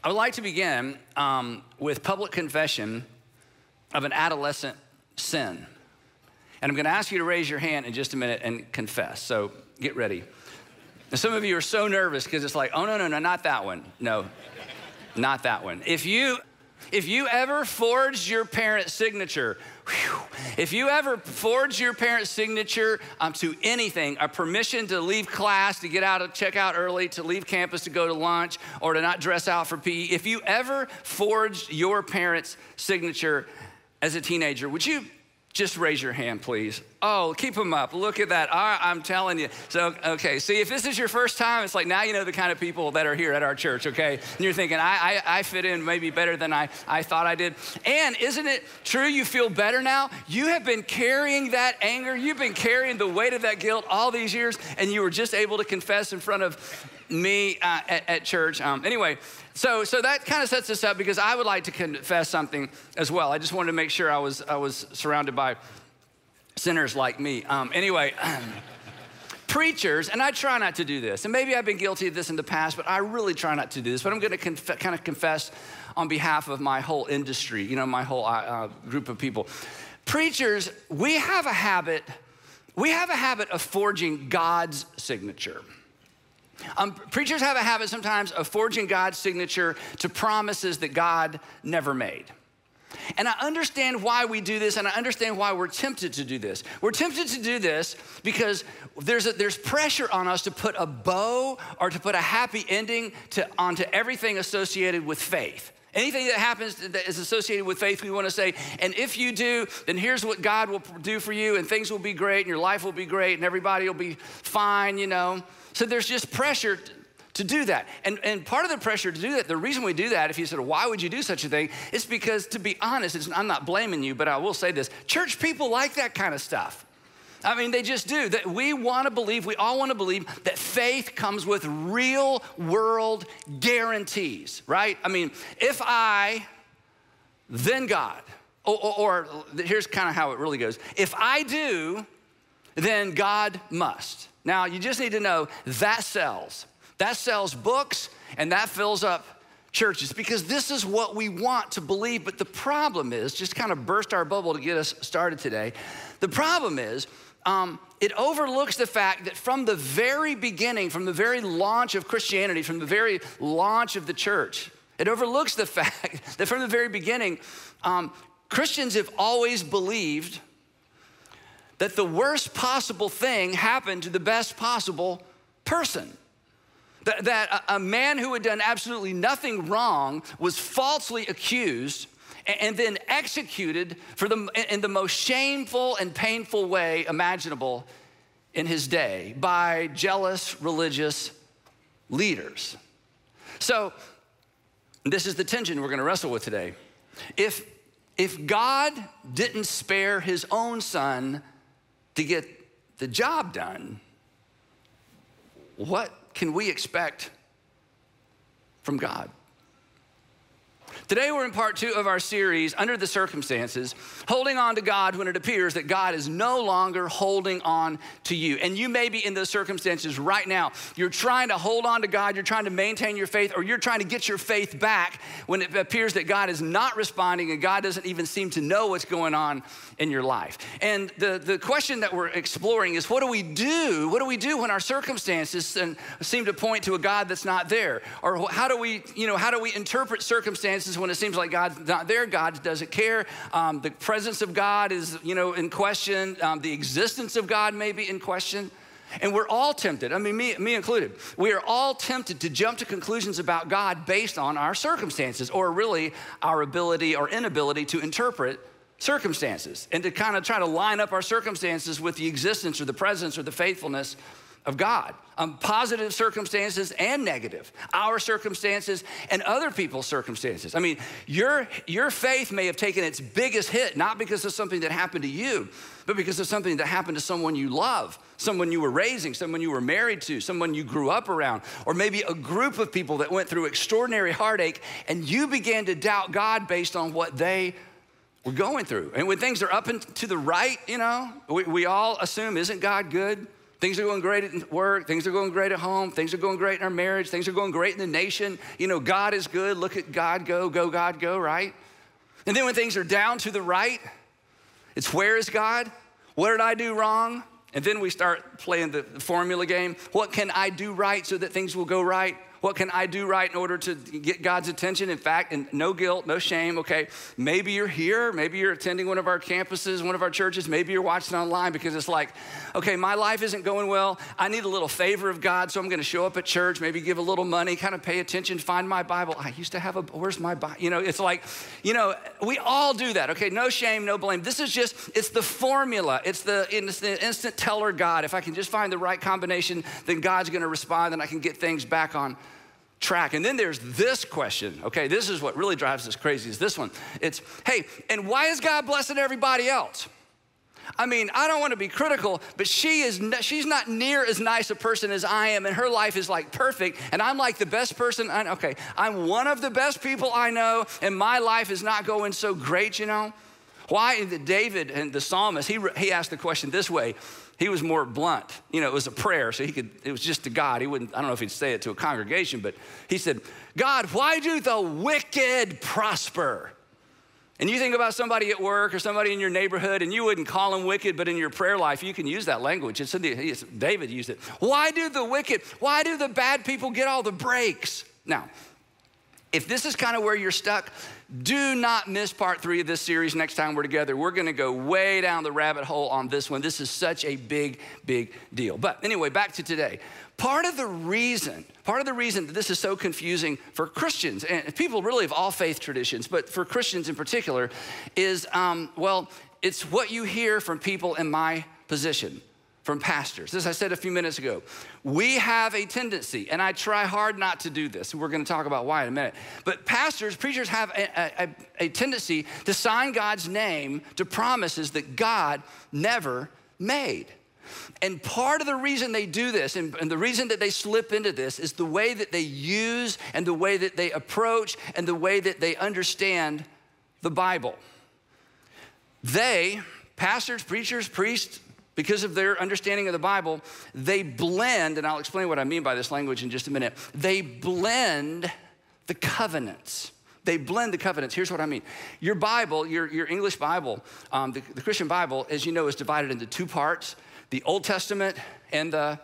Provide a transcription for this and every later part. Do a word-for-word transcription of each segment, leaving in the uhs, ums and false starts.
I would like to begin um, with public confession of an adolescent sin. And I'm gonna ask you to raise your hand in just a minute and confess, so get ready. And some of you are so nervous because it's like, oh, no, no, no, not that one. No, not that one. If you, if you ever forged your parent's signature, whew, if you ever forged your parent's signature um, to anything, a permission to leave class, to get out of, check out early, to leave campus, to go to lunch, or to not dress out for P E, if you ever forged your parent's signature as a teenager, would you just raise your hand, please? Oh, keep them up. Look at that. All right, I'm telling you. So, okay, see, if this is your first time, it's like now you know the kind of people that are here at our church, okay? And you're thinking, I, I, I fit in maybe better than I, I thought I did. And isn't it true you feel better now? You have been carrying that anger. You've been carrying the weight of that guilt all these years, and you were just able to confess in front of me uh, at, at church. Um, anyway, so so that kind of sets us up because I would like to confess something as well. I just wanted to make sure I was I was surrounded by sinners like me. Um, anyway, preachers, and I try not to do this, and maybe I've been guilty of this in the past, but I really try not to do this, but I'm gonna conf- kind of confess on behalf of my whole industry, you know, my whole uh, group of people. Preachers, we have a habit, we have a habit of forging God's signature. Um, preachers have a habit sometimes of forging God's signature to promises that God never made. And I understand why we do this, and I understand why we're tempted to do this. We're tempted to do this because there's, a, there's pressure on us to put a bow or to put a happy ending to, onto everything associated with faith. Anything that happens that is associated with faith, we want to say, and if you do, then here's what God will do for you, and things will be great, and your life will be great, and everybody will be fine, you know. So there's just pressure to do that. And, and part of the pressure to do that, the reason we do that, if you said, why would you do such a thing? Is because, to be honest, it's, I'm not blaming you, but I will say this, church people like that kind of stuff. I mean, they just do. That we want to believe, we all want to believe that faith comes with real world guarantees, right? I mean, if I, then God, or, or, or here's kind of how it really goes. If I do, then God must. Now, you just need to know that sells. That sells books, and that fills up churches because this is what we want to believe. But the problem is, just kind of burst our bubble to get us started today. The problem is, um, it overlooks the fact that from the very beginning, from the very launch of Christianity, from the very launch of the church, it overlooks the fact that from the very beginning, um, Christians have always believed that the worst possible thing happened to the best possible person. That, that a, a man who had done absolutely nothing wrong was falsely accused and, and then executed for the, in the most shameful and painful way imaginable in his day by jealous religious leaders. So this is the tension we're gonna wrestle with today. If, if God didn't spare his own son to get the job done, what can we expect from God? Today we're in part two of our series, Under the Circumstances, holding on to God when it appears that God is no longer holding on to you. And you may be in those circumstances right now. You're trying to hold on to God, you're trying to maintain your faith, or you're trying to get your faith back when it appears that God is not responding and God doesn't even seem to know what's going on in your life. And the, the question that we're exploring is, what do we do? What do we do when our circumstances seem to point to a God that's not there? Or how do we, you know, how do we interpret circumstances when it seems like God's not there, God doesn't care, um, the presence of God is, you know, in question, um, the existence of God may be in question, and we're all tempted, I mean, me, me included, we are all tempted to jump to conclusions about God based on our circumstances, or really our ability or inability to interpret circumstances, and to kind of try to line up our circumstances with the existence or the presence or the faithfulness of God. Um, positive circumstances and negative, our circumstances and other people's circumstances. I mean, your, your faith may have taken its biggest hit, not because of something that happened to you, but because of something that happened to someone you love, someone you were raising, someone you were married to, someone you grew up around, or maybe a group of people that went through extraordinary heartache and you began to doubt God based on what they were going through. And when things are up and to the right, you know, we, we all assume, isn't God good? Things are going great at work. Things are going great at home. Things are going great in our marriage. Things are going great in the nation. You know, God is good. Look at God go, go, God go, right? And then when things are down to the right, it's where is God? What did I do wrong? And then we start playing the formula game. What can I do right so that things will go right? What can I do right in order to get God's attention? In fact, and no guilt, no shame, okay? Maybe you're here. Maybe you're attending one of our campuses, one of our churches. Maybe you're watching online because it's like, okay, my life isn't going well. I need a little favor of God, so I'm going to show up at church, maybe give a little money, kind of pay attention, find my Bible. I used to have a, where's my Bible? You know, it's like, you know, we all do that, okay? No shame, no blame. This is just, it's the formula. It's the, it's the instant teller God. If I can just find the right combination, then God's going to respond and I can get things back on track. And then there's this question, okay? This is what really drives us crazy is this one. It's, hey, and why is God blessing everybody else? I mean, I don't want to be critical, but she is, she's not near as nice a person as I am, and her life is like perfect, and I'm like the best person. I, okay, I'm one of the best people I know, and my life is not going so great, you know? Why? David and the psalmist, he, he asked the question this way. He was more blunt. You know, it was a prayer, so he could, it was just to God. He wouldn't, I don't know if he'd say it to a congregation, but he said, God, why do the wicked prosper? And you think about somebody at work or somebody in your neighborhood, and you wouldn't call them wicked, but in your prayer life, you can use that language. It's in the, it's, David used it. Why do the wicked, why do the bad people get all the breaks? Now, if this is kind of where you're stuck, do not miss part three of this series next time we're together. We're gonna go way down the rabbit hole on this one. This is such a big, big deal. But anyway, back to today. Part of the reason, part of the reason that this is so confusing for Christians, and people really of all faith traditions, but for Christians in particular, is, um, well, it's what you hear from people in my position, from pastors. As I said a few minutes ago, we have a tendency, and I try hard not to do this, and we're gonna talk about why in a minute, but pastors, preachers have a, a, a tendency to sign God's name to promises that God never made. And part of the reason they do this, and, and the reason that they slip into this, is the way that they use and the way that they approach and the way that they understand the Bible. They, pastors, preachers, priests, because of their understanding of the Bible, they blend, and I'll explain what I mean by this language in just a minute, they blend the covenants. They blend the covenants. Here's what I mean. Your Bible, your, your English Bible, um, the, the Christian Bible, as you know, is divided into two parts, the Old Testament and the,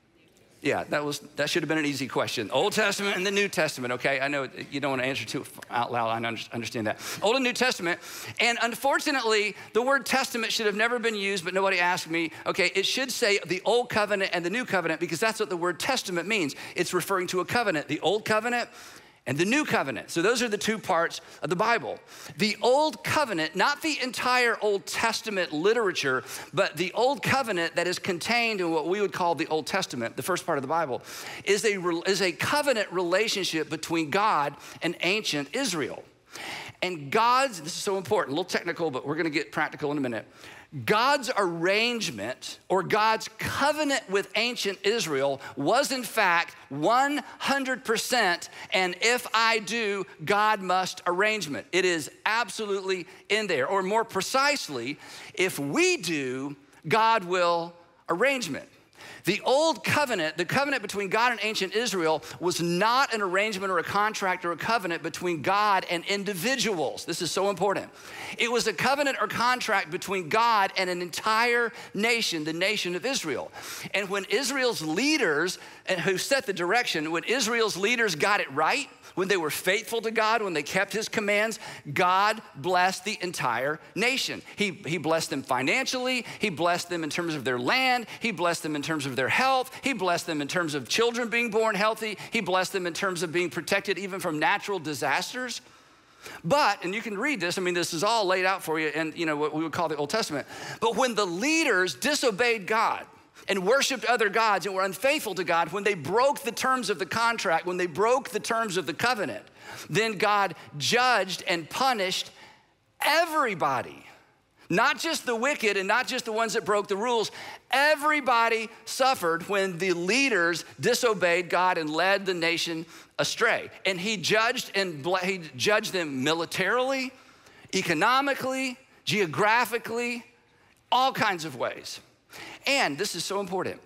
yeah, that was that should have been an easy question. Old Testament and the New Testament, okay? I know you don't want to answer too out loud, I understand that. Old and New Testament, and unfortunately, the word testament should have never been used, but nobody asked me. Okay, it should say the Old Covenant and the New Covenant because that's what the word testament means. It's referring to a covenant, the Old Covenant and the New Covenant. So those are the two parts of the Bible. The Old Covenant, not the entire Old Testament literature, but the Old Covenant that is contained in what we would call the Old Testament, the first part of the Bible, is a, is a covenant relationship between God and ancient Israel. And God's, this is so important, a little technical, but we're gonna get practical in a minute. God's arrangement or God's covenant with ancient Israel was in fact one hundred percent and if I do, God must arrangement. It is absolutely in there. Or more precisely, if we do, God will arrangement. The old covenant, the covenant between God and ancient Israel was not an arrangement or a contract or a covenant between God and individuals. This is so important. It was a covenant or contract between God and an entire nation, the nation of Israel. And when Israel's leaders, and who set the direction, when Israel's leaders got it right, when they were faithful to God, when they kept his commands, God blessed the entire nation. He, he blessed them financially. He blessed them in terms of their land. He blessed them in terms of their health. He blessed them in terms of children being born healthy. He blessed them in terms of being protected even from natural disasters. But, and you can read this, I mean, this is all laid out for you in, you know, what we would call the Old Testament. But when the leaders disobeyed God, and worshiped other gods and were unfaithful to God, when they broke the terms of the contract, when they broke the terms of the covenant, then God judged and punished everybody. Not just the wicked and not just the ones that broke the rules. Everybody suffered when the leaders disobeyed God and led the nation astray. And he judged and he judged them militarily, economically, geographically, all kinds of ways. And this is so important.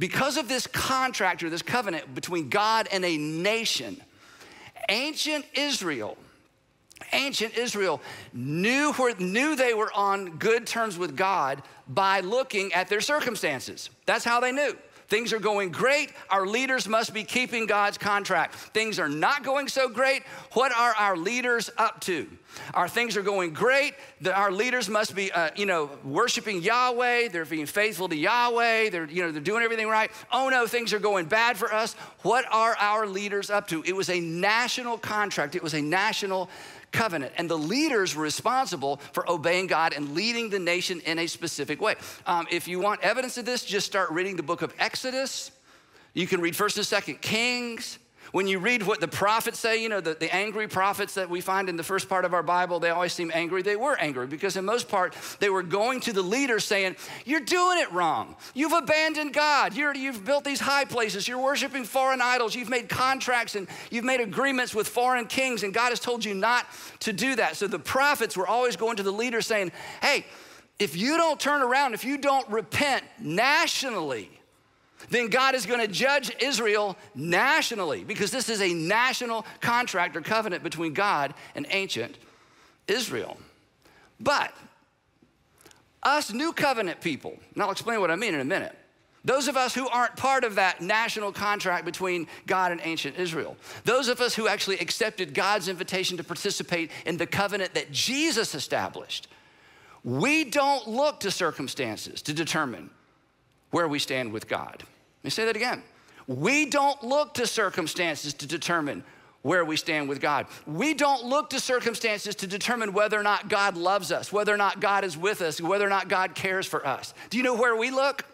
because of this contract or this covenant between God and a nation, ancient Israel, ancient Israel knew, where, knew they were on good terms with God by looking at their circumstances. That's how they knew. Things are going great. Our leaders must be keeping God's contract. Things are not going so great. What are our leaders up to? Our things are going great. The, our leaders must be, uh, you know, worshiping Yahweh. They're being faithful to Yahweh. They're, you know, they're doing everything right. Oh no, things are going bad for us. What are our leaders up to? It was a national contract. It was a national covenant, and the leaders were responsible for obeying God and leading the nation in a specific way. Um, if you want evidence of this, just start reading the book of Exodus. You can read First and Second Kings. When you read what the prophets say, you know, the, the angry prophets that we find in the first part of our Bible, they always seem angry. They were angry because in most part, they were going to the leaders saying, you're doing it wrong. You've abandoned God. You're, you've built these high places. You're worshiping foreign idols. You've made contracts and you've made agreements with foreign kings, and God has told you not to do that. So the prophets were always going to the leaders saying, hey, if you don't turn around, if you don't repent nationally, then God is going to judge Israel nationally, because this is a national contract or covenant between God and ancient Israel. But us new covenant people, and I'll explain what I mean in a minute, those of us who aren't part of that national contract between God and ancient Israel, those of us who actually accepted God's invitation to participate in the covenant that Jesus established, we don't look to circumstances to determine where we stand with God. Let me say that again. We don't look to circumstances to determine where we stand with God. We don't look to circumstances to determine whether or not God loves us, whether or not God is with us, whether or not God cares for us. Do you know where we look?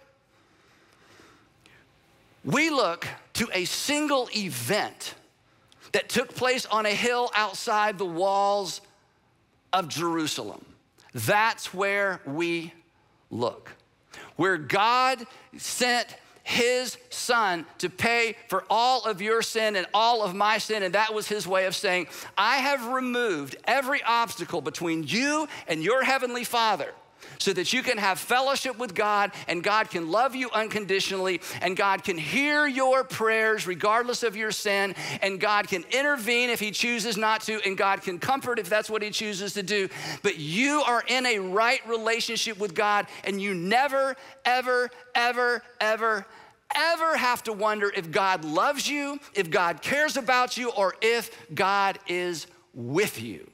We look to a single event that took place on a hill outside the walls of Jerusalem. That's where we look. Where God sent his son to pay for all of your sin and all of my sin. And that was his way of saying, I have removed every obstacle between you and your heavenly Father so that you can have fellowship with God, and God can love you unconditionally, and God can hear your prayers regardless of your sin, and God can intervene if he chooses not to, and God can comfort if that's what he chooses to do. But you are in a right relationship with God, and you never, ever, ever, ever, ever have to wonder if God loves you, if God cares about you, or if God is with you.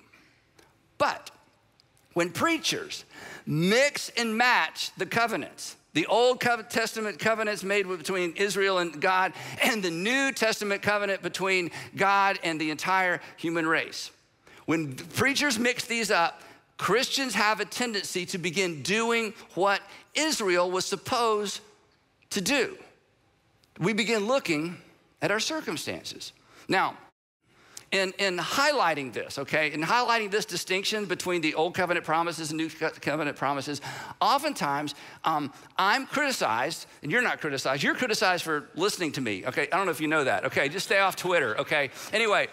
But when preachers mix and match the covenants, the Old Testament covenants made between Israel and God, and the New Testament covenant between God and the entire human race. When preachers mix these up, Christians have a tendency to begin doing what Israel was supposed to do. We begin looking at our circumstances. Now, In, in highlighting this, okay, in highlighting this distinction between the Old Covenant promises and New Covenant promises, oftentimes um, I'm criticized, and you're not criticized, you're criticized for listening to me, okay? I don't know if you know that, okay? Just stay off Twitter, okay? Anyway,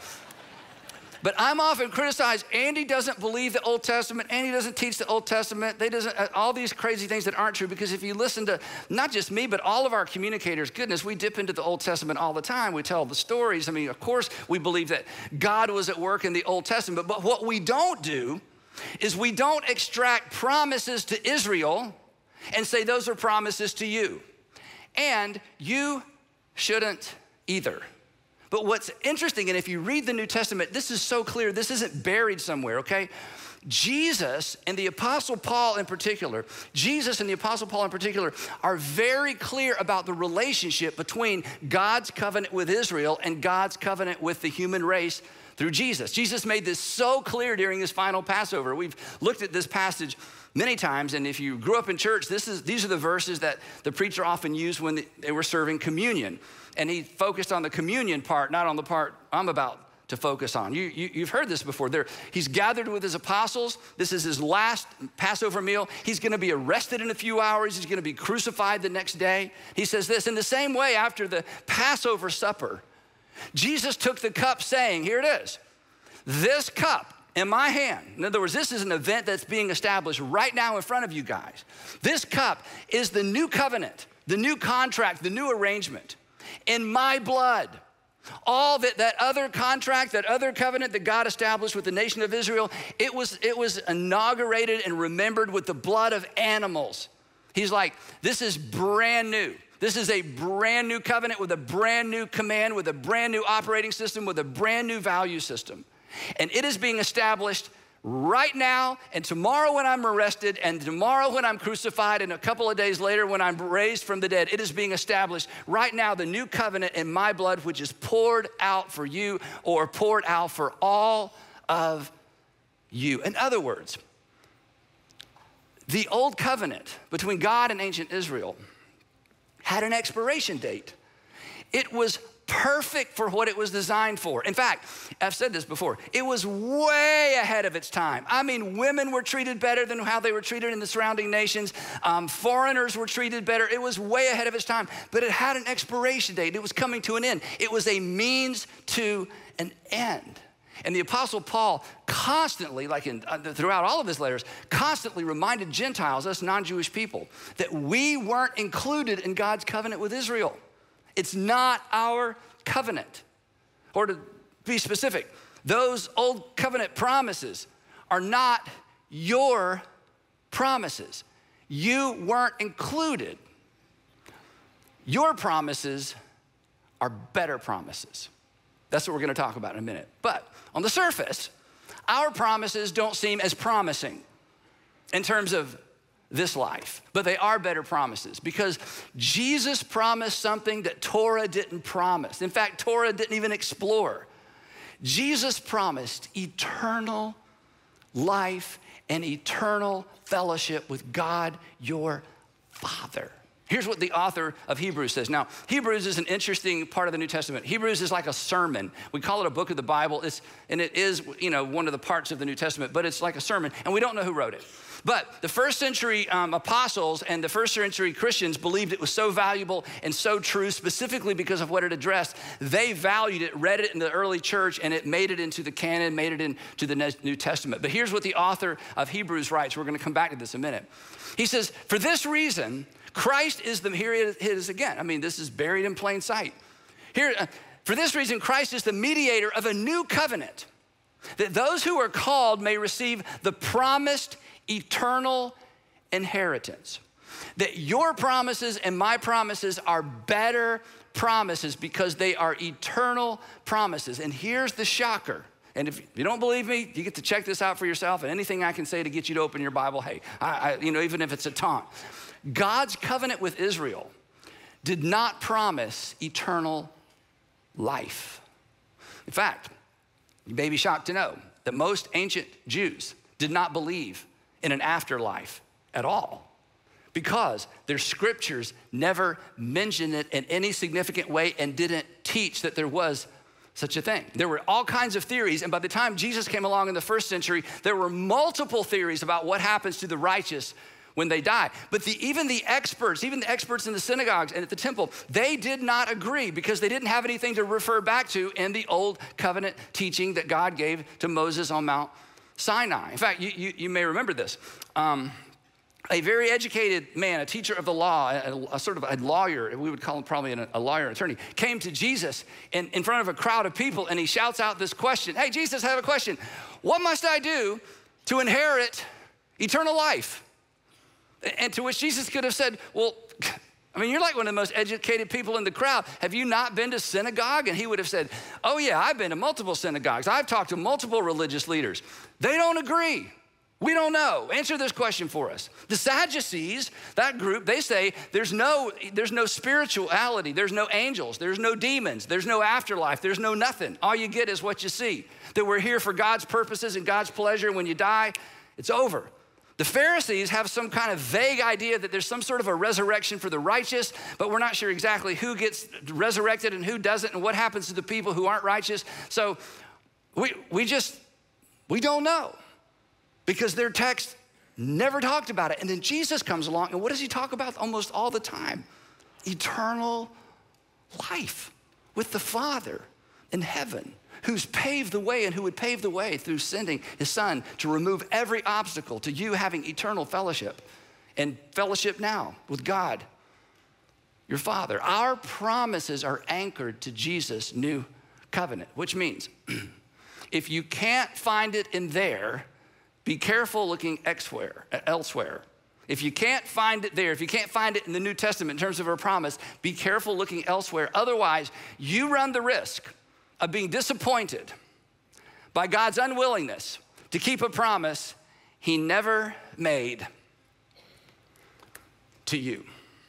but I'm often criticized, Andy doesn't believe the Old Testament, Andy doesn't teach the Old Testament, they doesn't, uh, all these crazy things that aren't true, because if you listen to not just me, but all of our communicators, goodness, we dip into the Old Testament all the time. We tell the stories. I mean, of course, we believe that God was at work in the Old Testament, but what we don't do is we don't extract promises to Israel and say those are promises to you. And you shouldn't either. But what's interesting, and if you read the New Testament, this is so clear, this isn't buried somewhere, okay? Jesus and the Apostle Paul in particular, Jesus and the Apostle Paul in particular are very clear about the relationship between God's covenant with Israel and God's covenant with the human race through Jesus. Jesus made this so clear during his final Passover. We've looked at this passage many times, and if you grew up in church, this is, these are the verses that the preacher often used when they were serving communion. And he focused on the communion part, not on the part I'm about to focus on. You, you, you've heard this before. There, he's gathered with his apostles. This is his last Passover meal. He's going to be arrested in a few hours. He's going to be crucified the next day. He says this, in the same way, after the Passover supper, Jesus took the cup saying, here it is, this cup in my hand. In other words, this is an event that's being established right now in front of you guys. This cup is the new covenant the new contract, the new arrangement, in my blood. All that, that other contract, that other covenant that God established with the nation of Israel, it was, it was inaugurated and remembered with the blood of animals. He's like, this is brand new. This is a brand new covenant with a brand new command, with a brand new operating system, with a brand new value system. And it is being established right now and tomorrow when I'm arrested and tomorrow when I'm crucified and a couple of days later when I'm raised from the dead. It is being established right now, the new covenant in my blood, which is poured out for you or poured out for all of you. In other words, the old covenant between God and ancient Israel had an expiration date. It was perfect for what it was designed for. In fact, I've said this before, it was way ahead of its time. I mean, women were treated better than how they were treated in the surrounding nations. Um, foreigners were treated better. It was way ahead of its time, but it had an expiration date. It was coming to an end. It was a means to an end. And the Apostle Paul constantly, like in, uh, throughout all of his letters, constantly reminded Gentiles, us non-Jewish people, that we weren't included in God's covenant with Israel. It's not our covenant. Or to be specific, those old covenant promises are not your promises. You weren't included. Your promises are better promises. That's what we're going to talk about in a minute. But on the surface, our promises don't seem as promising in terms of this life, but they are better promises because Jesus promised something that Torah didn't promise. In fact, Torah didn't even explore. Jesus promised eternal life and eternal fellowship with God, your Father. Here's what the author of Hebrews says. Now, Hebrews is an interesting part of the New Testament. Hebrews is like a sermon. We call it a book of the Bible, it's, and it is, you know, one of the parts of the New Testament, but it's like a sermon, and we don't know who wrote it. But the first century um, apostles and the first century Christians believed it was so valuable and so true, specifically because of what it addressed. They valued it, read it in the early church, and it made it into the canon, made it into the New Testament. But here's what the author of Hebrews writes. We're going to come back to this in a minute. He says, for this reason, Christ is the, here it is again. I mean, this is buried in plain sight. Here, uh, for this reason, Christ is the mediator of a new covenant, that those who are called may receive the promised eternal inheritance. That your promises and my promises are better promises because they are eternal promises. And here's the shocker. And if you don't believe me, you get to check this out for yourself. And anything I can say to get you to open your Bible, hey, I, I, you know, even if it's a taunt. God's covenant with Israel did not promise eternal life. In fact, you may be shocked to know that most ancient Jews did not believe in an afterlife at all because their scriptures never mentioned it in any significant way and didn't teach that there was such a thing. There were all kinds of theories, and by the time Jesus came along in the first century, there were multiple theories about what happens to the righteous when they die. But the, even the experts, even the experts in the synagogues and at the temple, they did not agree because they didn't have anything to refer back to in the old covenant teaching that God gave to Moses on Mount Sinai. In fact, you, you, you may remember this. Um, a very educated man, a teacher of the law, a, a sort of a lawyer, we would call him probably an, a lawyer, an attorney, came to Jesus in, in front of a crowd of people and he shouts out this question. Hey, Jesus, I have a question. What must I do to inherit eternal life? And to which Jesus could have said, well, I mean, you're like one of the most educated people in the crowd. Have you not been to synagogue? And he would have said, oh yeah, I've been to multiple synagogues. I've talked to multiple religious leaders. They don't agree. We don't know. Answer this question for us. The Sadducees, that group, they say there's no, there's no spirituality. There's no angels. There's no demons. There's no afterlife. There's no nothing. All you get is what you see. That we're here for God's purposes and God's pleasure. And when you die, it's over. The Pharisees have some kind of vague idea that there's some sort of a resurrection for the righteous, but we're not sure exactly who gets resurrected and who doesn't and what happens to the people who aren't righteous. So we, we just, we don't know because their text never talked about it. And then Jesus comes along and what does he talk about almost all the time? Eternal life with the Father in heaven, who's paved the way and who would pave the way through sending his son to remove every obstacle to you having eternal fellowship and fellowship now with God your father. Our promises are anchored to Jesus' new covenant, which means if you can't find it in there, be careful looking elsewhere. If you can't find it there, if you can't find it in the New Testament in terms of a promise, be careful looking elsewhere. Otherwise, you run the risk of being disappointed by God's unwillingness to keep a promise he never made to you.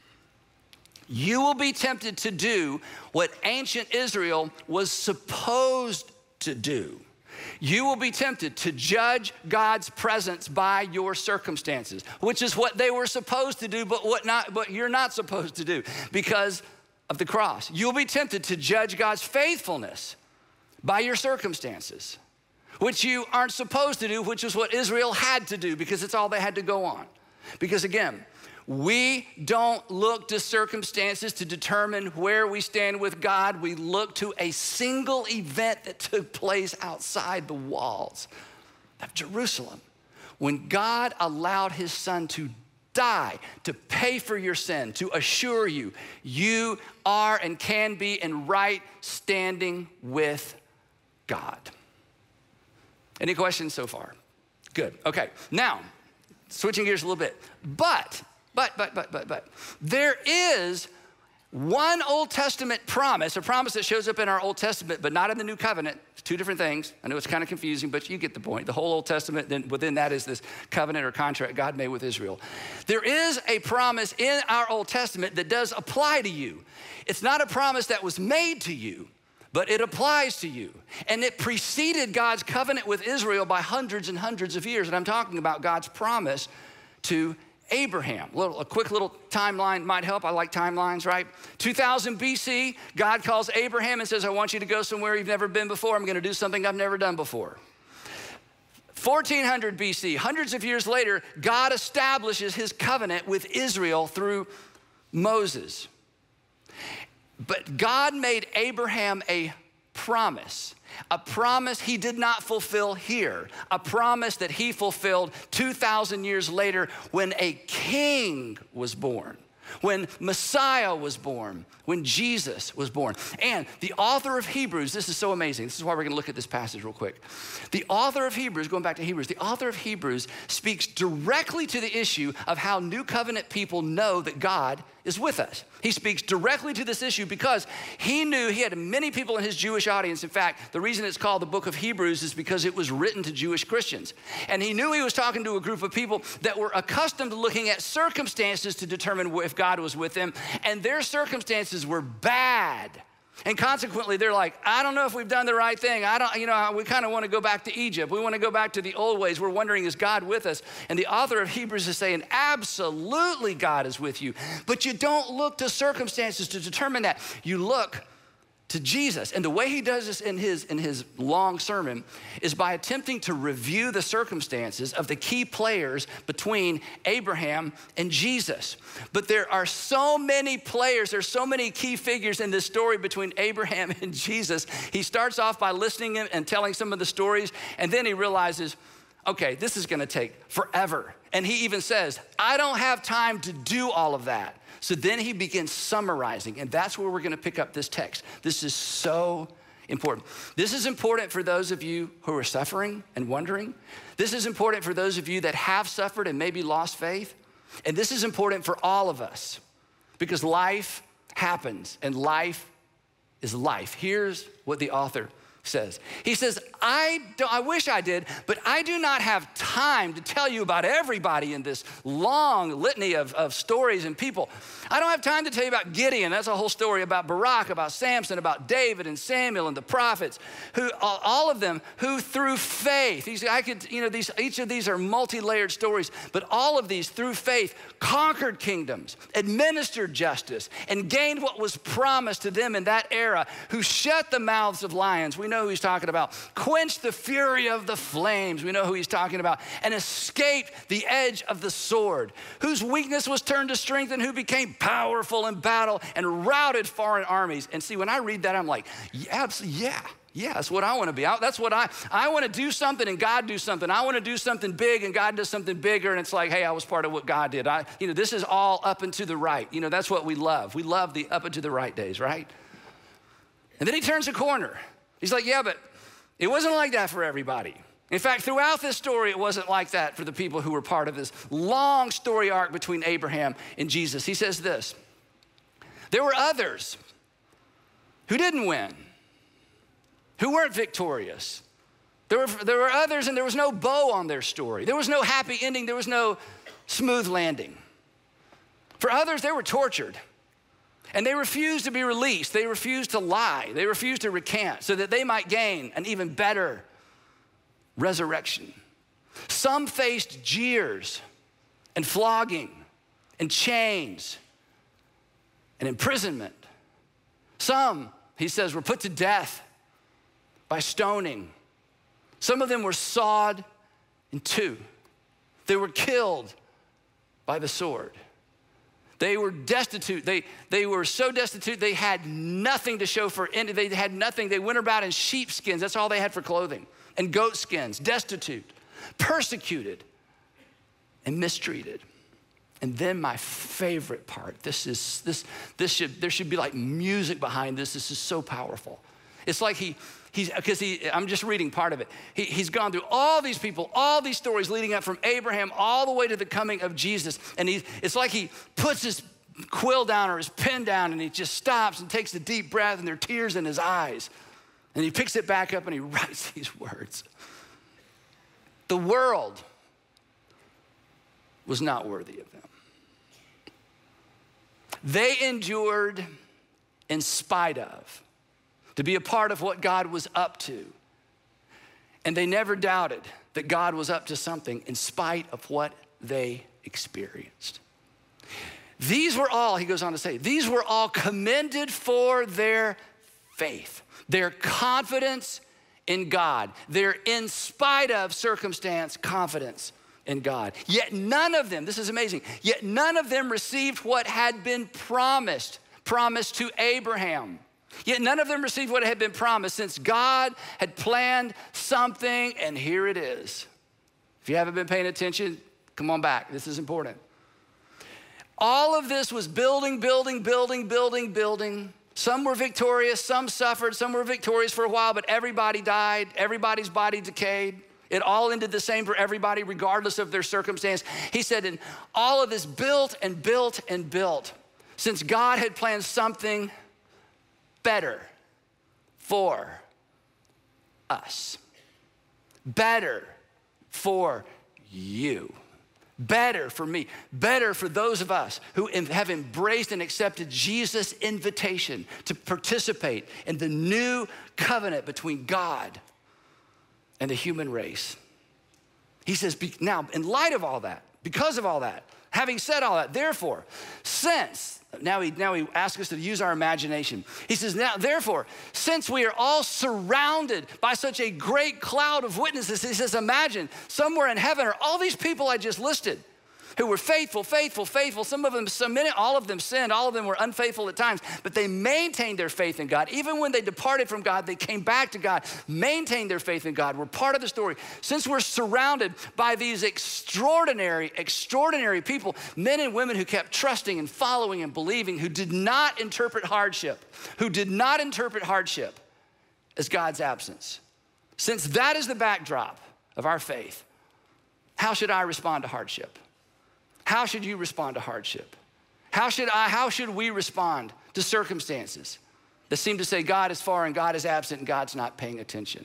You will be tempted to do what ancient Israel was supposed to do. You will be tempted to judge God's presence by your circumstances, which is what they were supposed to do, but what not, but you're not supposed to do because of the cross. You'll be tempted to judge God's faithfulness by your circumstances, which you aren't supposed to do, which is what Israel had to do because it's all they had to go on. Because again, we don't look to circumstances to determine where we stand with God. We look to a single event that took place outside the walls of Jerusalem when God allowed his son to die to pay for your sin, to assure you you are and can be in right standing with God. Any questions so far? Good. Okay. Now, switching gears a little bit. But But, but, but, but, but, there is one Old Testament promise, a promise that shows up in our Old Testament, but not in the New Covenant. It's two different things. I know it's kind of confusing, but you get the point. The whole Old Testament, then within that is this covenant or contract God made with Israel. There is a promise in our Old Testament that does apply to you. It's not a promise that was made to you, but it applies to you. And it preceded God's covenant with Israel by hundreds and hundreds of years. And I'm talking about God's promise to Abraham. A, little, a quick little timeline might help. I like timelines, right? two thousand B C, God calls Abraham and says, I want you to go somewhere you've never been before. I'm going to do something I've never done before. fourteen hundred B C, hundreds of years later, God establishes his covenant with Israel through Moses. But God made Abraham a promise. A promise he did not fulfill here. A promise that he fulfilled two thousand years later when a king was born, when Messiah was born, when Jesus was born. And the author of Hebrews, this is so amazing. This is why we're gonna look at this passage real quick. The author of Hebrews, going back to Hebrews, the author of Hebrews speaks directly to the issue of how New Covenant people know that God is with us. He speaks directly to this issue because he knew he had many people in his Jewish audience. In fact, the reason it's called the book of Hebrews is because it was written to Jewish Christians. And he knew he was talking to a group of people that were accustomed to looking at circumstances to determine if God was with them. And their circumstances were bad. And consequently, they're like, I don't know if we've done the right thing. I don't, you know, we kind of want to go back to Egypt. We want to go back to the old ways. We're wondering, is God with us? And the author of Hebrews is saying, absolutely God is with you. But you don't look to circumstances to determine that. You look to Jesus. And the way he does this in his, in his long sermon is by attempting to review the circumstances of the key players between Abraham and Jesus. But there are so many players, there's so many key figures in this story between Abraham and Jesus. He starts off by listening and telling some of the stories, and then he realizes, okay, this is gonna take forever. And he even says, I don't have time to do all of that. So then he begins summarizing, and that's where we're gonna pick up this text. This is so important. This is important for those of you who are suffering and wondering. This is important for those of you that have suffered and maybe lost faith. And this is important for all of us because life happens and life is life. Here's what the author says. He says, I, don't, I wish I did, but I do not have time to tell you about everybody in this long litany of, of stories and people. I don't have time to tell you about Gideon. That's a whole story about Barak, about Samson, about David and Samuel and the prophets, who all of them who through faith, these, I could, you know, these, each of these are multi-layered stories, but all of these through faith conquered kingdoms, administered justice, and gained what was promised to them in that era, who shut the mouths of lions. We know who he's talking about. Quenched the fury of the flames. We know who he's talking about. And escaped the edge of the sword. Whose weakness was turned to strength and who became powerful in battle and routed foreign armies. And see, when I read that, I'm like, yeah, yeah, Yeah, that's what I want to be. I, that's what I, I want to do something and God do something. I want to do something big and God does something bigger. And it's like, hey, I was part of what God did. I, you know, this is all up and to the right. You know, that's what we love. We love the up and to the right days, right? And then he turns a corner. He's like, yeah, but it wasn't like that for everybody. In fact, throughout this story, it wasn't like that for the people who were part of this long story arc between Abraham and Jesus. He says this, there were others who didn't win, who weren't victorious. There were, there were others and there was no bow on their story. There was no happy ending. There was no smooth landing. For others, they were tortured and they refused to be released. They refused to lie. They refused to recant so that they might gain an even better resurrection. Some faced jeers and flogging and chains and imprisonment. Some, he says, were put to death by stoning. Some of them were sawed in two. They were killed by the sword. They were destitute. They, they were so destitute, they had nothing to show for any, they had nothing. They went about in sheepskins. That's all they had for clothing. And goat skins, destitute, persecuted, and mistreated. And then my favorite part, this is, this, this should, there should be like music behind this. This is so powerful. It's like he, he's, because he, I'm just reading part of it. He, he's gone through all these people, all these stories leading up from Abraham all the way to the coming of Jesus. And he, it's like he puts his quill down or his pen down and he just stops and takes a deep breath and there are tears in his eyes. And he picks it back up and he writes these words. The world was not worthy of them. They endured in spite of, to be a part of what God was up to. And they never doubted that God was up to something in spite of what they experienced. These were all, he goes on to say, these were all commended for their faith, their confidence in God, their in spite of circumstance confidence in God. Yet none of them, this is amazing, yet none of them received what had been promised, promised to Abraham. Yet none of them received what had been promised since God had planned something, and here it is. If you haven't been paying attention, come on back. This is important. All of this was building, building, building, building, building. Some were victorious, some suffered, some were victorious for a while, but everybody died, everybody's body decayed. It all ended the same for everybody, regardless of their circumstance. He said, and all of this built and built and built, since God had planned something better for us, better for you, better for me, better for those of us who have embraced and accepted Jesus' invitation to participate in the new covenant between God and the human race. He says, now, in light of all that, because of all that, having said all that, therefore, since, now he, now he asks us to use our imagination. He says, now, therefore, since we are all surrounded by such a great cloud of witnesses, he says, imagine somewhere in heaven are all these people I just listed who were faithful, faithful, faithful. Some of them submitted, all of them sinned, all of them were unfaithful at times, but they maintained their faith in God. Even when they departed from God, they came back to God, maintained their faith in God. We're part of the story. Since we're surrounded by these extraordinary, extraordinary people, men and women who kept trusting and following and believing, who did not interpret hardship, who did not interpret hardship as God's absence. Since that is the backdrop of our faith, how should I respond to hardship? How should you respond to hardship? How should I, how should we respond to circumstances that seem to say God is far and God is absent and God's not paying attention?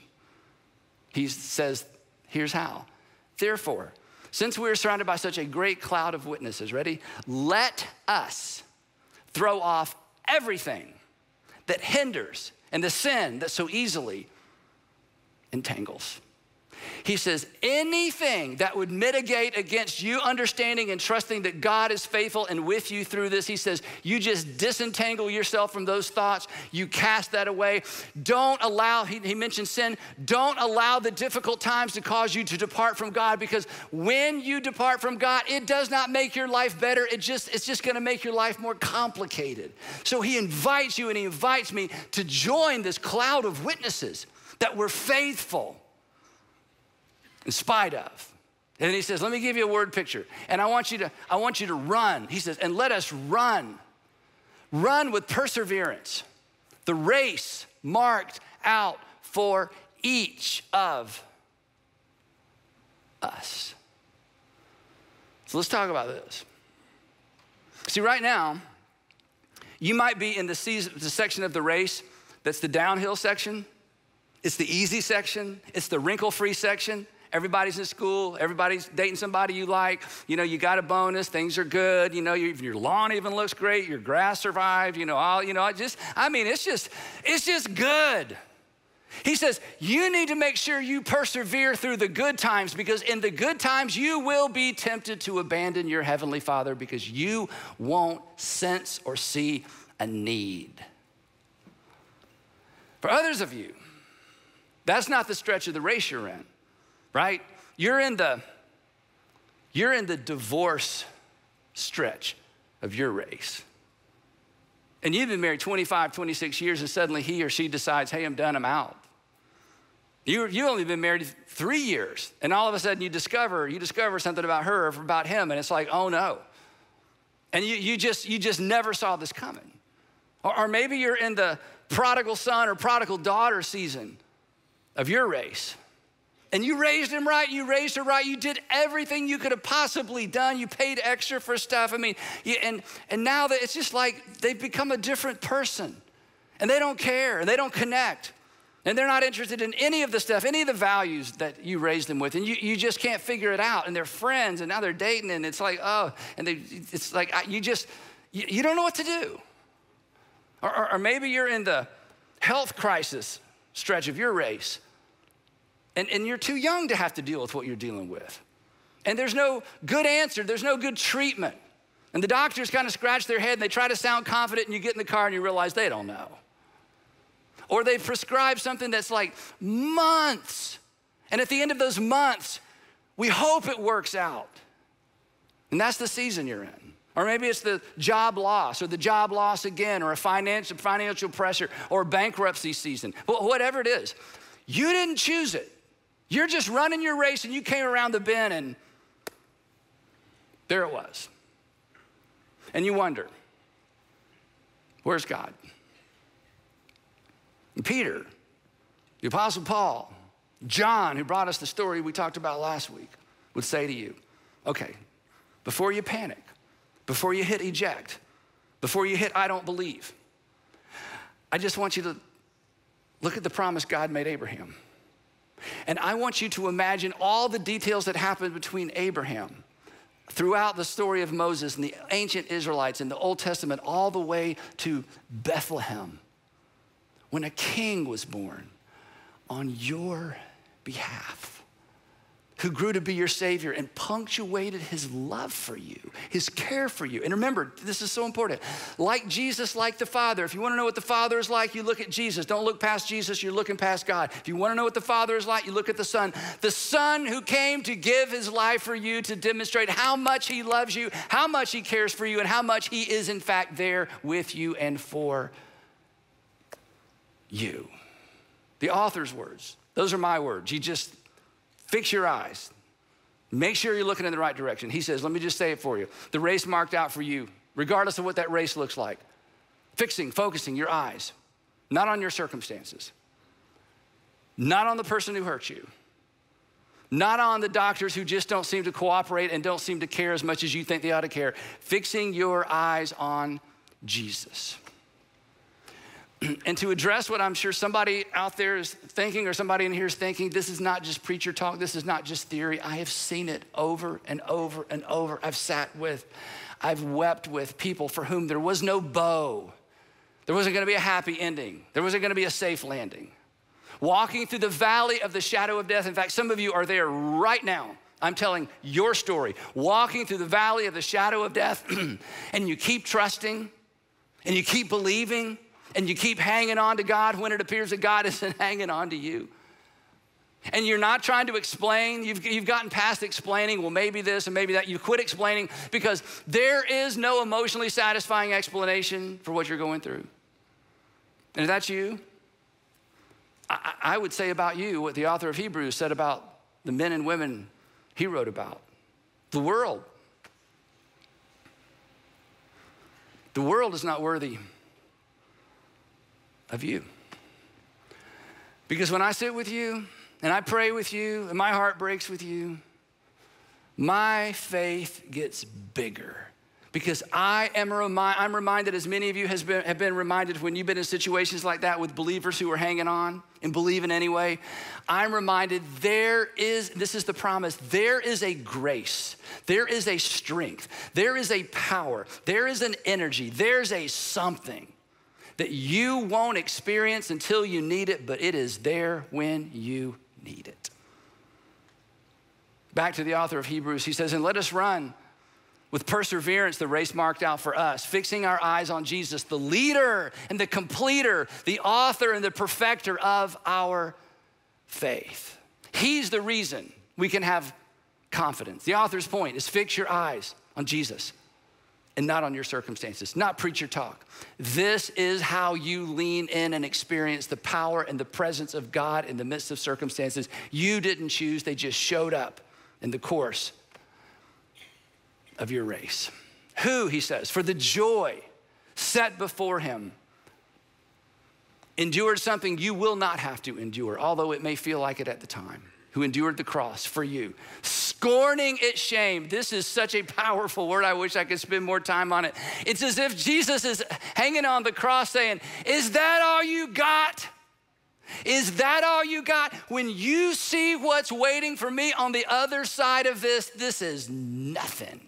He says, here's how. Therefore, since we are surrounded by such a great cloud of witnesses, ready? Let us throw off everything that hinders and the sin that so easily entangles. He says, anything that would mitigate against you understanding and trusting that God is faithful and with you through this, he says, you just disentangle yourself from those thoughts. You cast that away. Don't allow, he, he mentioned sin, don't allow the difficult times to cause you to depart from God, because when you depart from God, it does not make your life better. It just, it's just gonna make your life more complicated. So he invites you and he invites me to join this cloud of witnesses that we're faithful in spite of. And then he says, let me give you a word picture. And I want you to, I want you to run. He says, and let us run. Run with perseverance. The race marked out for each of us. So let's talk about this. See, right now, you might be in the, season, the section of the race that's the downhill section. It's the easy section. It's the wrinkle-free section. Everybody's in school. Everybody's dating somebody you like. You know, you got a bonus. Things are good. You know, your, your lawn even looks great. Your grass survived. You know, all, you know, I just, I mean, it's just, it's just good. He says, you need to make sure you persevere through the good times, because in the good times, you will be tempted to abandon your heavenly Father because you won't sense or see a need. For others of you, that's not the stretch of the race you're in, right? You're in the, you're in the divorce stretch of your race. And you've been married twenty-five, twenty-six years, and suddenly he or she decides, hey, I'm done, I'm out. You, you've only been married three years, and all of a sudden you discover, you discover something about her or about him, and it's like, oh no. And you, you, just, you just never saw this coming. Or, or maybe you're in the prodigal son or prodigal daughter season of your race. And you raised him right, you raised her right, you did everything you could have possibly done. You paid extra for stuff. I mean, you, and, and now that it's just like they've become a different person. And they don't care, and they don't connect. And they're not interested in any of the stuff, any of the values that you raised them with. And you, you just can't figure it out. And they're friends, and now they're dating, and it's like, oh, and they, it's like you just, you, you don't know what to do. Or, or, or maybe you're in the health crisis stretch of your race. And, and you're too young to have to deal with what you're dealing with. And there's no good answer. There's no good treatment. And the doctors kind of scratch their head and they try to sound confident, and you get in the car and you realize they don't know. Or they prescribe something that's like months. And at the end of those months, we hope it works out. And that's the season you're in. Or maybe it's the job loss or the job loss again, or a financial, financial pressure or bankruptcy season. Well, whatever it is, you didn't choose it. You're just running your race, and you came around the bend and there it was. And you wonder, where's God? And Peter, the Apostle Paul, John, who brought us the story we talked about last week, would say to you, okay, before you panic, before you hit eject, before you hit I don't believe, I just want you to look at the promise God made Abraham. And I want you to imagine all the details that happened between Abraham throughout the story of Moses and the ancient Israelites in the Old Testament, all the way to Bethlehem, when a king was born on your behalf, who grew to be your Savior and punctuated his love for you, his care for you. And remember, this is so important. Like Jesus, like the Father. If you want to know what the Father is like, you look at Jesus. Don't look past Jesus, you're looking past God. If you want to know what the Father is like, you look at the Son. The Son who came to give his life for you, to demonstrate how much he loves you, how much he cares for you, and how much he is in fact there with you and for you. The author's words, those are my words. You just fix your eyes. Make sure you're looking in the right direction. He says, let me just say it for you. The race marked out for you, regardless of what that race looks like. Fixing, focusing your eyes, not on your circumstances, not on the person who hurt you, not on the doctors who just don't seem to cooperate and don't seem to care as much as you think they ought to care. Fixing your eyes on Jesus. And to address what I'm sure somebody out there is thinking, or somebody in here is thinking, this is not just preacher talk, this is not just theory. I have seen it over and over and over. I've sat with, I've wept with people for whom there was no bow. There wasn't gonna be a happy ending. There wasn't gonna be a safe landing. Walking through the valley of the shadow of death. In fact, some of you are there right now. I'm telling your story. Walking through the valley of the shadow of death, and you keep trusting, and you keep believing, and you keep hanging on to God when it appears that God isn't hanging on to you. And you're not trying to explain. You've, you've gotten past explaining, well, maybe this and maybe that. You quit explaining because there is no emotionally satisfying explanation for what you're going through. And if that's you, I, I would say about you what the author of Hebrews said about the men and women he wrote about. The world. The world is not worthy of you. Because when I sit with you and I pray with you and my heart breaks with you, my faith gets bigger. Because I am remind, I'm reminded, as many of you has been, have been reminded when you've been in situations like that with believers who are hanging on and believing anyway, I'm reminded there is, this is the promise, there is a grace, there is a strength, there is a power, there is an energy, there's a something that you won't experience until you need it, but it is there when you need it. Back to the author of Hebrews, he says, and let us run with perseverance, the race marked out for us, fixing our eyes on Jesus, the leader and the completer, the author and the perfecter of our faith. He's the reason we can have confidence. The author's point is fix your eyes on Jesus and not on your circumstances, not preacher talk. This is how you lean in and experience the power and the presence of God in the midst of circumstances you didn't choose, they just showed up in the course of your race. Who, he says, for the joy set before him, endured something you will not have to endure, although it may feel like it at the time, who endured the cross for you, scorning its shame. This is such a powerful word. I wish I could spend more time on it. It's as if Jesus is hanging on the cross saying, is that all you got? Is that all you got? When you see what's waiting for me on the other side of this, this is nothing.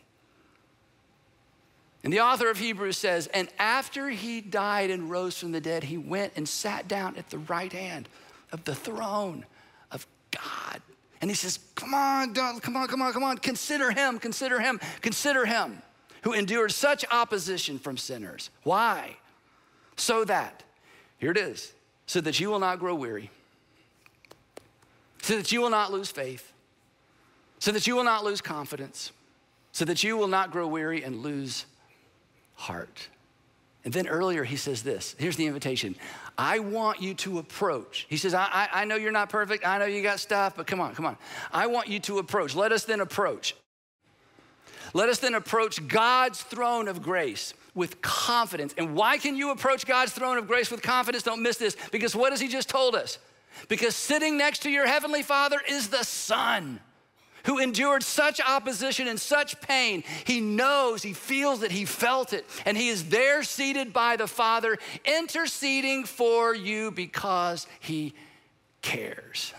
And the author of Hebrews says, and after he died and rose from the dead, he went and sat down at the right hand of the throne of God. And he says, come on, come on, come on, come on. Consider him, consider him, consider him who endured such opposition from sinners. Why? So that, here it is, so that you will not grow weary, so that you will not lose faith, so that you will not lose confidence, so that you will not grow weary and lose heart. And then earlier he says this, here's the invitation. I want you to approach. He says, I, I, I know you're not perfect. I know you got stuff, but come on, come on. I want you to approach. Let us then approach. Let us then approach God's throne of grace with confidence. And why can you approach God's throne of grace with confidence? Don't miss this, because what has he just told us? Because sitting next to your heavenly Father is the Son, who endured such opposition and such pain. He knows, he feels it, he felt it, and he is there seated by the Father, interceding for you because he cares.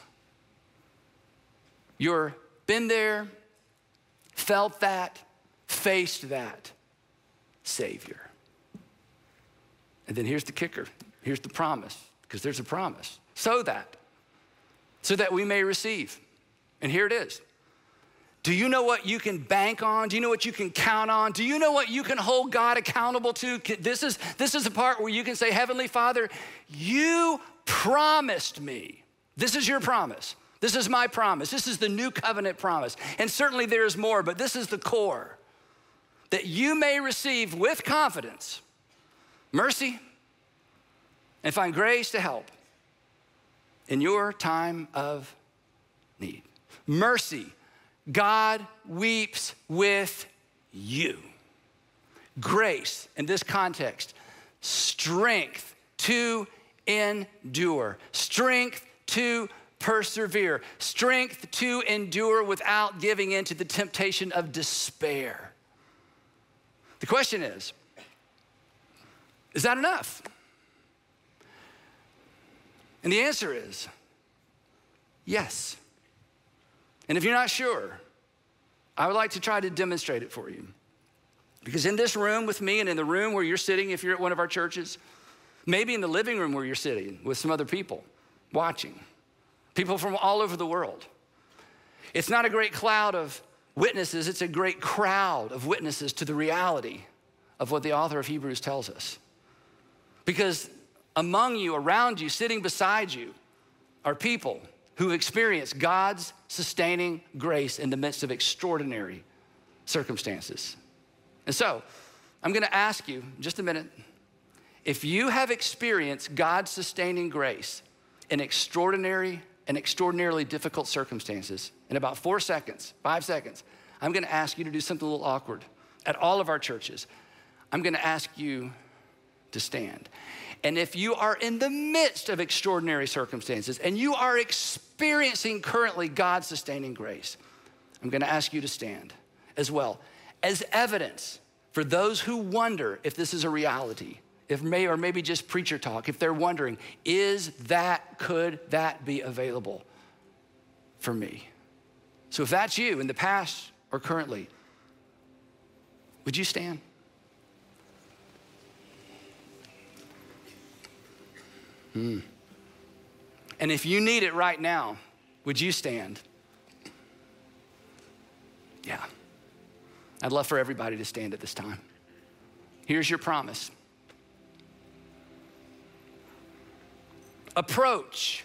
You're been there, felt that, faced that Savior. And then here's the kicker. Here's the promise, because there's a promise. So that, so that we may receive. And here it is. Do you know what you can bank on? Do you know what you can count on? Do you know what you can hold God accountable to? This is, this is the part where you can say, Heavenly Father, you promised me. This is your promise. This is my promise. This is the new covenant promise. And certainly there is more, but this is the core. That you may receive with confidence mercy and find grace to help in your time of need. Mercy. God weeps with you. Grace, in this context, strength to endure, strength to persevere, strength to endure without giving in to the temptation of despair. The question is, is that enough? And the answer is yes. And if you're not sure, I would like to try to demonstrate it for you. Because in this room with me and in the room where you're sitting, if you're at one of our churches, maybe in the living room where you're sitting with some other people watching, people from all over the world. It's not a great cloud of witnesses, it's a great crowd of witnesses to the reality of what the author of Hebrews tells us. Because among you, around you, sitting beside you, are people who experience God's sustaining grace in the midst of extraordinary circumstances. And so, I'm gonna ask you in just a minute, if you have experienced God's sustaining grace in extraordinary and extraordinarily difficult circumstances, in about four seconds, five seconds, I'm gonna ask you to do something a little awkward at all of our churches. I'm gonna ask you to stand. And if you are in the midst of extraordinary circumstances and you are experiencing currently God's sustaining grace, I'm gonna ask you to stand as well as evidence for those who wonder if this is a reality, if may or maybe just preacher talk, if they're wondering, is that, could that be available for me? So if that's you in the past or currently, would you stand? Hmm. And if you need it right now, would you stand? Yeah. I'd love for everybody to stand at this time. Here's your promise. Approach.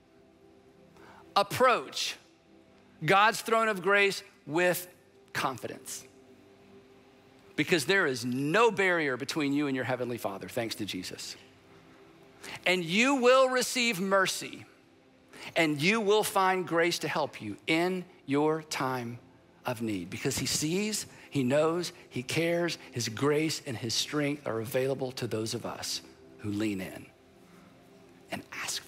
Approach God's throne of grace with confidence. Because there is no barrier between you and your Heavenly Father, thanks to Jesus. And you will receive mercy, and you will find grace to help you in your time of need, because He sees, He knows, He cares. His grace and His strength are available to those of us who lean in and ask